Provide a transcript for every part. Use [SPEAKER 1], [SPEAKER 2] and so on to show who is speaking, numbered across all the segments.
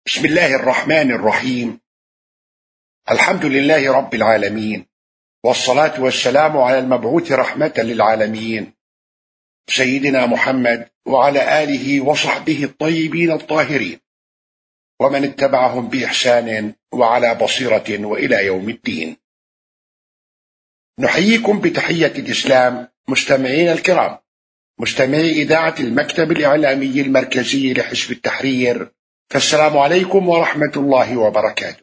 [SPEAKER 1] بسم الله الرحمن الرحيم. الحمد لله رب العالمين، والصلاة والسلام على المبعوث رحمة للعالمين سيدنا محمد وعلى آله وصحبه الطيبين الطاهرين ومن اتبعهم بإحسان وعلى بصيرة وإلى يوم الدين. نحييكم بتحية الإسلام مستمعين الكرام، مستمعي إذاعة المكتب الإعلامي المركزي لحزب التحرير، فالسلام عليكم ورحمة الله وبركاته.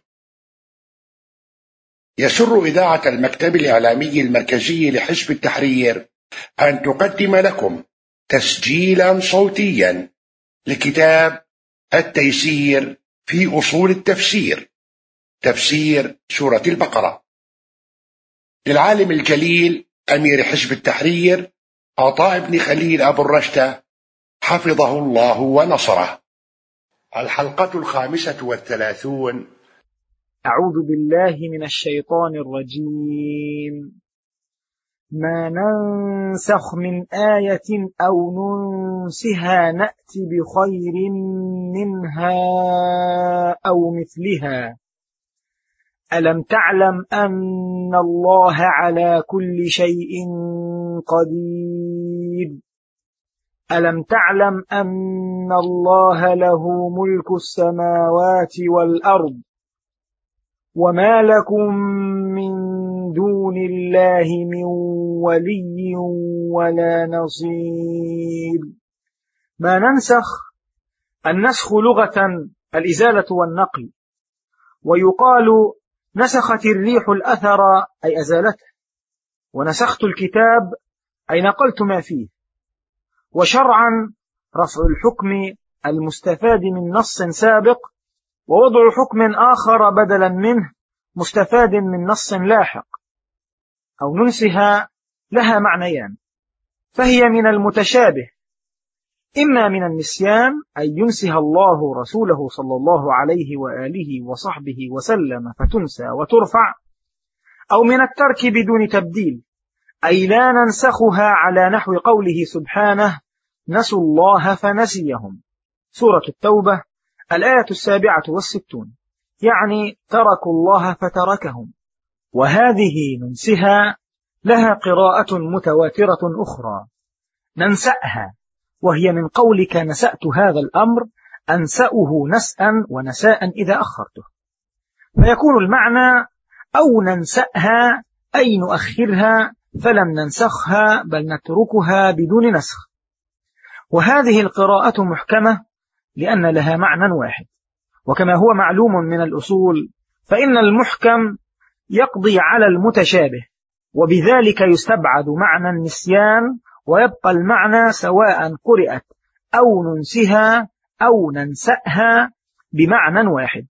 [SPEAKER 1] يسر إذاعة المكتب الإعلامي المركزي لحزب التحرير أن تقدم لكم تسجيلا صوتيا لكتاب التيسير في أصول التفسير، تفسير سورة البقرة، للعالم الجليل أمير حزب التحرير عطاء بن خليل أبو الرشدة حفظه الله ونصره. الحلقة 35.
[SPEAKER 2] أعوذ بالله من الشيطان الرجيم. ما ننسخ من آية أو ننسها نأتي بخير منها أو مثلها. ألم تعلم أن الله على كل شيء قدير. ألم تعلم أن الله له ملك السماوات والأرض وما لكم من دون الله من ولي ولا نصير. ما ننسخ، النسخ لغة الإزالة والنقل، ويقال نسخت الريح الأثر أي أزالته، ونسخت الكتاب أي نقلت ما فيه. وشرعا رفع الحكم المستفاد من نص سابق ووضع حكم آخر بدلا منه مستفاد من نص لاحق. أو ننسها لها معنيان، فهي من المتشابه، إما من النسيان أي ينسها الله رسوله صلى الله عليه وآله وصحبه وسلم فتنسى وترفع، أو من الترك بدون تبديل أي لا ننسخها على نحو قوله سبحانه نسوا الله فنسيهم، سورة التوبة الآية 67، يعني تركوا الله فتركهم. وهذه ننسها لها قراءة متواترة أخرى، ننسأها، وهي من قولك نسأت هذا الأمر أنسأه نسأا ونساء إذا أخرته، فيكون المعنى أو ننسأها أي نؤخرها فلم ننسخها بل نتركها بدون نسخ. وهذه القراءة محكمة لأن لها معنى واحد، وكما هو معلوم من الأصول فإن المحكم يقضي على المتشابه، وبذلك يستبعد معنى النسيان ويبقى المعنى سواء قرأت أو ننسها أو ننسأها بمعنى واحد،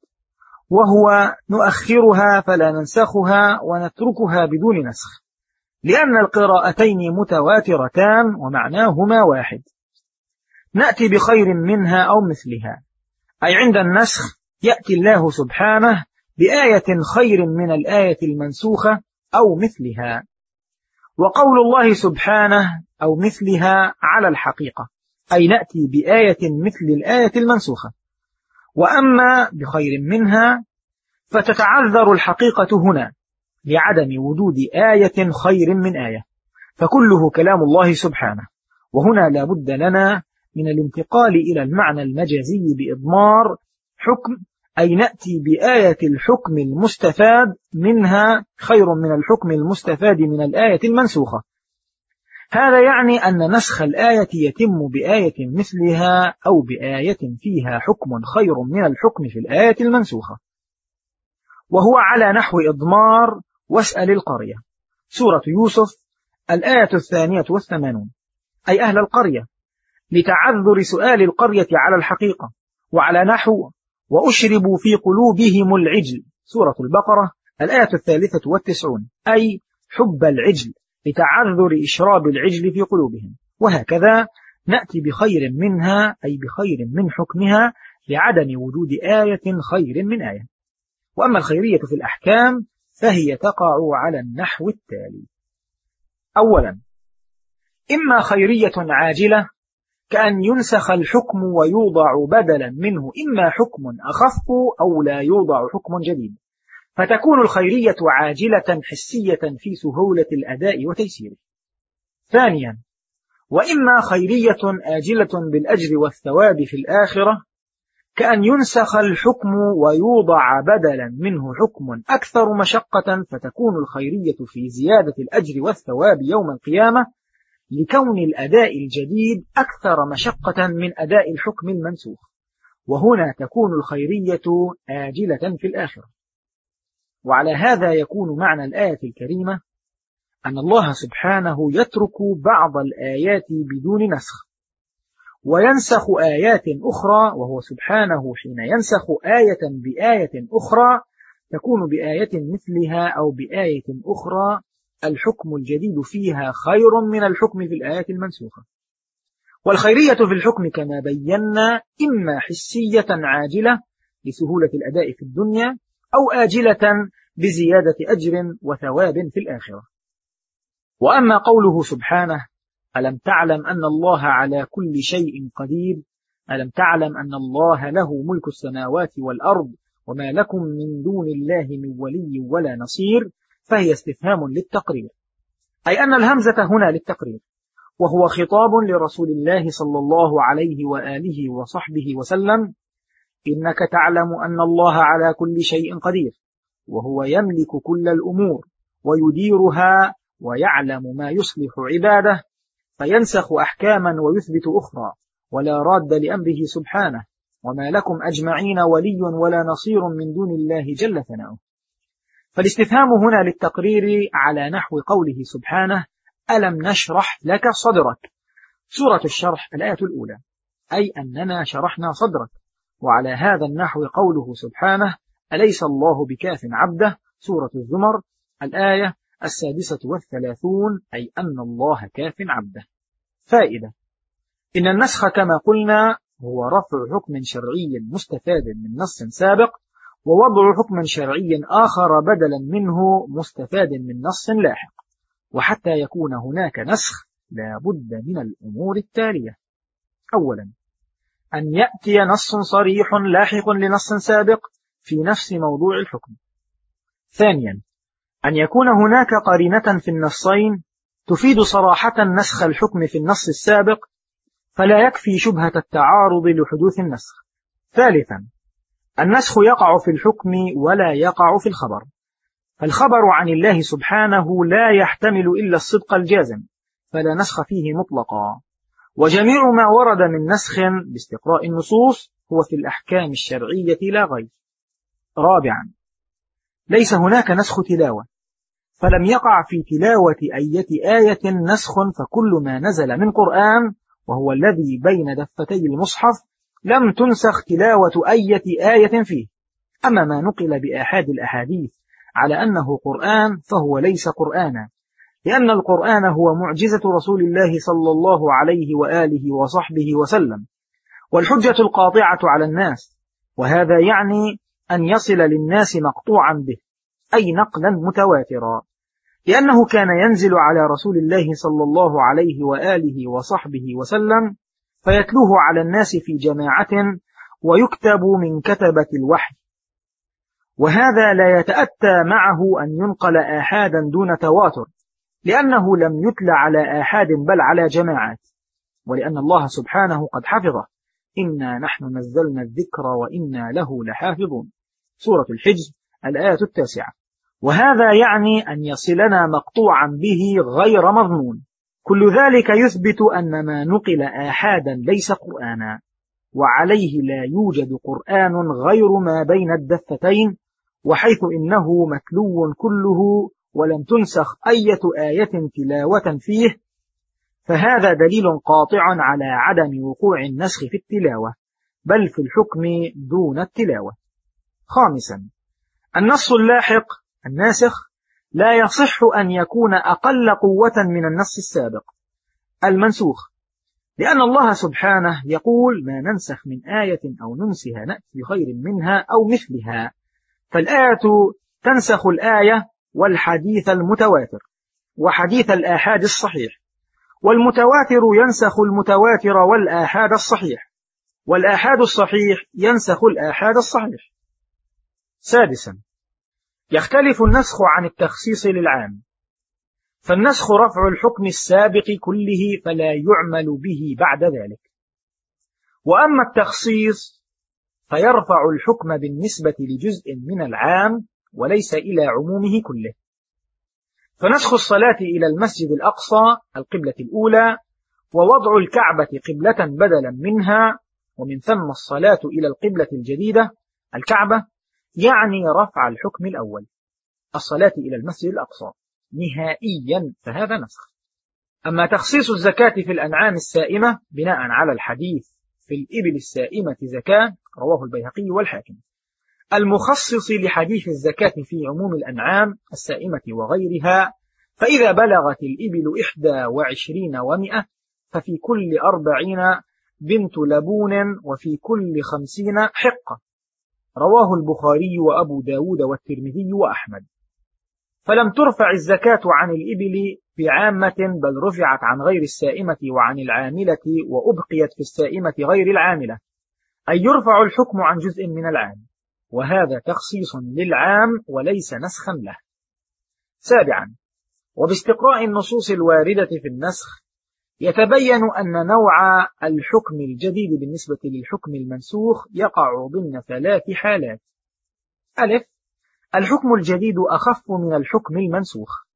[SPEAKER 2] وهو نؤخرها فلا ننسخها ونتركها بدون نسخ، لأن القراءتين متواترتان ومعناهما واحد. نأتي بخير منها أو مثلها، أي عند النسخ يأتي الله سبحانه بآية خير من الآية المنسوخة أو مثلها. وقول الله سبحانه أو مثلها على الحقيقة، أي نأتي بآية مثل الآية المنسوخة. وأما بخير منها فتتعذر الحقيقة هنا لعدم وجود آية خير من آية، فكله كلام الله سبحانه، وهنا لا بد لنا من الانتقال إلى المعنى المجازي بإضمار حكم، أي نأتي بآية الحكم المستفاد منها خير من الحكم المستفاد من الآية المنسوخة. هذا يعني أن نسخ الآية يتم بآية مثلها أو بآية فيها حكم خير من الحكم في الآية المنسوخة، وهو على نحو إضمار واسأل القرية، سورة يوسف الآية 82، أي أهل القرية، لتعذر سؤال القرية على الحقيقة، وعلى نحو وأشربوا في قلوبهم العجل، سورة البقرة الآية 93، أي حب العجل لتعذر إشراب العجل في قلوبهم. وهكذا نأتي بخير منها أي بخير من حكمها لعدم وجود آية خير من آية. وأما الخيرية في الأحكام فهي تقع على النحو التالي: أولا، إما خيرية عاجلة كأن ينسخ الحكم ويوضع بدلا منه إما حكم أخف أو لا يوضع حكم جديد، فتكون الخيرية عاجلة حسية في سهولة الأداء وتيسيره. ثانيا، وإما خيرية آجلة بالأجر والثواب في الآخرة، كأن ينسخ الحكم ويوضع بدلا منه حكم أكثر مشقة، فتكون الخيرية في زيادة الأجر والثواب يوم القيامة، لكون الأداء الجديد أكثر مشقة من أداء الحكم المنسوخ، وهنا تكون الخيرية آجلة في الآخرة. وعلى هذا يكون معنى الآية الكريمة أن الله سبحانه يترك بعض الآيات بدون نسخ وينسخ آيات أخرى، وهو سبحانه حين ينسخ آية بآية أخرى تكون بآية مثلها أو بآية أخرى الحكم الجديد فيها خير من الحكم في الآيات المنسوخة. والخيرية في الحكم كما بينا إما حسية عاجلة لسهولة الأداء في الدنيا، أو آجلة بزيادة أجر وثواب في الآخرة. وأما قوله سبحانه ألم تعلم أن الله على كل شيء قدير، ألم تعلم أن الله له ملك السماوات والأرض وما لكم من دون الله من ولي ولا نصير، فهي استفهام للتقرير، أي أن الهمزة هنا للتقرير، وهو خطاب لرسول الله صلى الله عليه وآله وصحبه وسلم: إنك تعلم أن الله على كل شيء قدير، وهو يملك كل الأمور ويديرها ويعلم ما يصلح عباده، فينسخ أحكاما ويثبت أخرى، ولا راد لأمره سبحانه، وما لكم أجمعين ولي ولا نصير من دون الله جل ثناؤه. فالاستفهام هنا للتقرير على نحو قوله سبحانه ألم نشرح لك صدرك، سورة الشرح الآية الأولى، أي أننا شرحنا صدرك. وعلى هذا النحو قوله سبحانه أليس الله بكاف عبده، سورة الزمر الآية 36، أي أن الله كاف عبده. فائدة: إن النسخ كما قلنا هو رفع حكم شرعي مستفاد من نص سابق ووضع حكم شرعي آخر بدلا منه مستفاد من نص لاحق. وحتى يكون هناك نسخ لا بد من الأمور التالية: أولا، أن يأتي نص صريح لاحق لنص سابق في نفس موضوع الحكم. ثانيا، أن يكون هناك قرينة في النصين تفيد صراحة نسخ الحكم في النص السابق، فلا يكفي شبهة التعارض لحدوث النسخ. ثالثا، النسخ يقع في الحكم ولا يقع في الخبر، فالخبر عن الله سبحانه لا يحتمل إلا الصدق الجازم، فلا نسخ فيه مطلقا، وجميع ما ورد من نسخ باستقراء النصوص هو في الأحكام الشرعية لا غير. رابعا، ليس هناك نسخ تلاوة، فلم يقع في تلاوة أية آية نسخ، فكل ما نزل من قرآن وهو الذي بين دفتي المصحف لم تنسخ تلاوة أية آية فيه. أما ما نقل بآحاد الأحاديث على أنه قرآن فهو ليس قرآنا، لأن القرآن هو معجزة رسول الله صلى الله عليه وآله وصحبه وسلم، والحجة القاطعة على الناس، وهذا يعني أن يصل للناس مقطوعا به، أي نقلا متواترا، لأنه كان ينزل على رسول الله صلى الله عليه وآله وصحبه وسلم فيتلوه على الناس في جماعة ويكتب من كتبة الوحي، وهذا لا يتأتى معه أن ينقل آحادا دون تواتر، لأنه لم يتلى على آحاد بل على جماعات، ولأن الله سبحانه قد حفظه: إنا نحن نزلنا الذكر وإنا له لحافظون، سورة الحجر الآية 9. وهذا يعني أن يصلنا مقطوعا به غير مظنون. كل ذلك يثبت أن ما نقل آحادا ليس قرآنا، وعليه لا يوجد قرآن غير ما بين الدفتين، وحيث إنه متلو كله ولم تنسخ أية آية تلاوة فيه، فهذا دليل قاطع على عدم وقوع النسخ في التلاوة، بل في الحكم دون التلاوة. خامسا، النص اللاحق الناسخ لا يصح أن يكون أقل قوة من النص السابق المنسوخ، لأن الله سبحانه يقول: ما ننسخ من آية أو ننسها نأتي بخير منها أو مثلها، فالآية تنسخ الآية والحديث المتواتر وحديث الآحاد الصحيح، والمتواتر ينسخ المتواتر والآحاد الصحيح، والآحاد الصحيح ينسخ الآحاد الصحيح. سادسا، يختلف النسخ عن التخصيص للعام، فالنسخ رفع الحكم السابق كله فلا يعمل به بعد ذلك، وأما التخصيص فيرفع الحكم بالنسبة لجزء من العام وليس إلى عمومه كله. فنسخ الصلاة إلى المسجد الأقصى القبلة الأولى ووضع الكعبة قبلة بدلا منها ومن ثم الصلاة إلى القبلة الجديدة الكعبة يعني رفع الحكم الأول الصلاة إلى المسجد الأقصى نهائيا، فهذا نسخ. أما تخصيص الزكاة في الأنعام السائمة بناء على الحديث في الإبل السائمة زكاة رواه البيهقي والحاكم المخصص لحديث الزكاة في عموم الأنعام السائمة وغيرها، فإذا بلغت الإبل 21 و100 ففي كل 40 بنت لبون وفي كل 50 حقة، رواه البخاري وأبو داود والترمذي وأحمد. فلم ترفع الزكاة عن الإبل بعامة بل رفعت عن غير السائمة وعن العاملة وأبقيت في السائمة غير العاملة، أي يرفع الحكم عن جزء من العام، وهذا تخصيص للعام وليس نسخا له. سابعا، وباستقراء النصوص الواردة في النسخ يتبين أن نوع الحكم الجديد بالنسبة للحكم المنسوخ يقع ضمن 3 حالات. ألف، الحكم الجديد أخف من الحكم المنسوخ،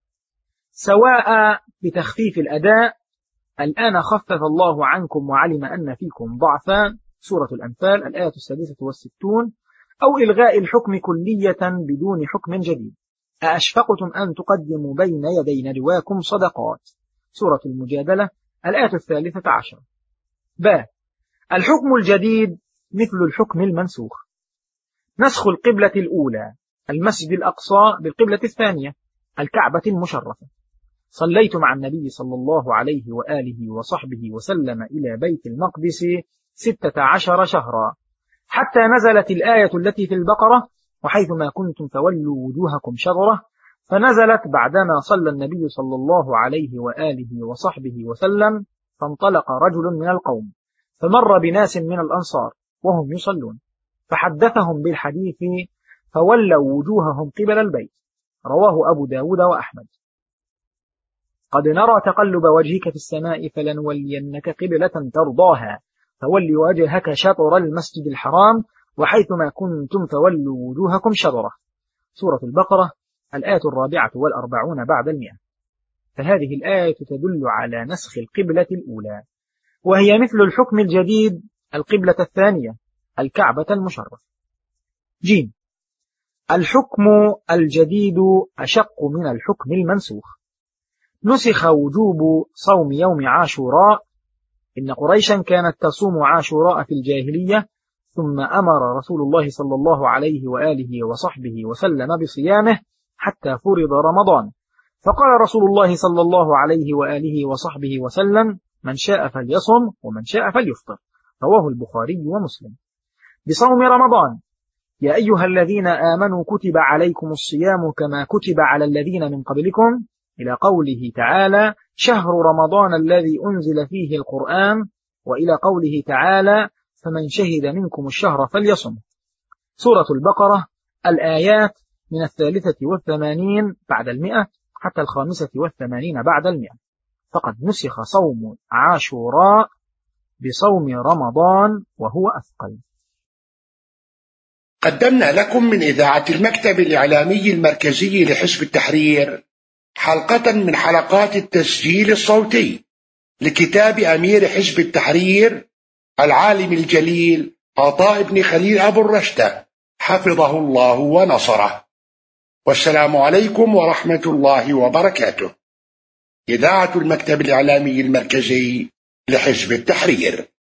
[SPEAKER 2] سواء بتخفيف الأداء الآن خفف الله عنكم وعلم أن فيكم ضعفا سورة الأنفال الآية 66، أو إلغاء الحكم كلية بدون حكم جديد، أأشفقتم أن تقدموا بين يدي نجواكم صدقات سورة المجادلة الآية 13. ب، الحكم الجديد مثل الحكم المنسوخ، نسخ القبلة الأولى المسجد الأقصى بالقبلة الثانية الكعبة المشرفة. صليت مع النبي صلى الله عليه وآله وصحبه وسلم إلى بيت المقدس 16 شهرا حتى نزلت الآية التي في البقرة وحيثما كنتم فولوا وجوهكم شطره، فنزلت بعدما صلى النبي صلى الله عليه وآله وصحبه وسلم، فانطلق رجل من القوم فمر بناس من الأنصار وهم يصلون فحدثهم بالحديث فولوا وجوههم قبل البيت، رواه أبو داود وأحمد. قد نرى تقلب وجهك في السماء فلنولينك قبلة ترضاها فول وجهك شطر المسجد الحرام وحيثما كنتم فولوا وجوهكم شطره سورة البقرة الآية 44 بعد 100. فهذه الآية تدل على نسخ القبلة الأولى، وهي مثل الحكم الجديد القبلة الثانية الكعبة المشرفة. ج، الحكم الجديد أشق من الحكم المنسوخ، نسخ وجوب صوم يوم عاشوراء، إن قريشا كانت تصوم عاشوراء في الجاهلية، ثم أمر رسول الله صلى الله عليه وآله وصحبه وسلم بصيامه حتى فرض رمضان، فقال رسول الله صلى الله عليه وآله وصحبه وسلم: من شاء فليصم ومن شاء فليفطر، رواه البخاري ومسلم. بصوم رمضان: يا أيها الذين آمنوا كتب عليكم الصيام كما كتب على الذين من قبلكم، إلى قوله تعالى: شهر رمضان الذي أنزل فيه القرآن، وإلى قوله تعالى: فمن شهد منكم الشهر فليصم. سورة البقرة الآيات من 83 بعد 100 حتى 85 بعد 100. فقد نسخ صوم عاشوراء بصوم رمضان وهو أثقل.
[SPEAKER 1] قدمنا لكم من إذاعة المكتب الإعلامي المركزي لحزب التحرير حلقة من حلقات التسجيل الصوتي لكتاب أمير حزب التحرير العالم الجليل عطاء بن خليل أبو الرشدة حفظه الله ونصره. والسلام عليكم ورحمة الله وبركاته. إذاعة المكتب الإعلامي المركزي لحزب التحرير.